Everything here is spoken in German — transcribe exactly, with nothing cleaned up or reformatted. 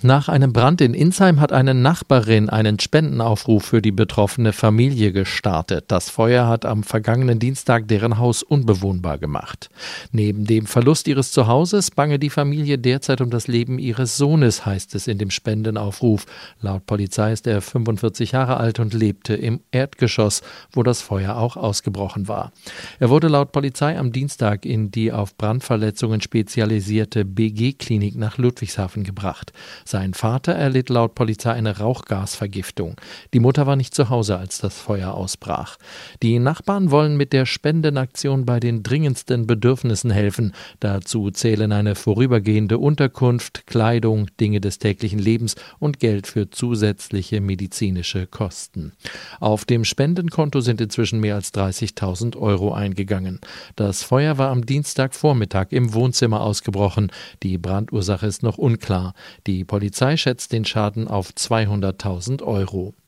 Nach einem Brand in Insheim hat eine Nachbarin einen Spendenaufruf für die betroffene Familie gestartet. Das Feuer hat am vergangenen Dienstag deren Haus unbewohnbar gemacht. Neben dem Verlust ihres Zuhauses bange die Familie derzeit um das Leben ihres Sohnes, heißt es in dem Spendenaufruf. Laut Polizei ist er fünfundvierzig Jahre alt und lebte im Erdgeschoss, wo das Feuer auch ausgebrochen war. Er wurde laut Polizei am Dienstag in die auf Brandverletzungen spezialisierte B G-Klinik nach Ludwigshafen gebracht. Sein Vater erlitt laut Polizei eine Rauchgasvergiftung. Die Mutter war nicht zu Hause, als das Feuer ausbrach. Die Nachbarn wollen mit der Spendenaktion bei den dringendsten Bedürfnissen helfen. Dazu zählen eine vorübergehende Unterkunft, Kleidung, Dinge des täglichen Lebens und Geld für zusätzliche medizinische Kosten. Auf dem Spendenkonto sind inzwischen mehr als dreißigtausend Euro eingegangen. Das Feuer war am Dienstagvormittag im Wohnzimmer ausgebrochen. Die Brandursache ist noch unklar. Die Polizei schätzt den Schaden auf zweihunderttausend Euro.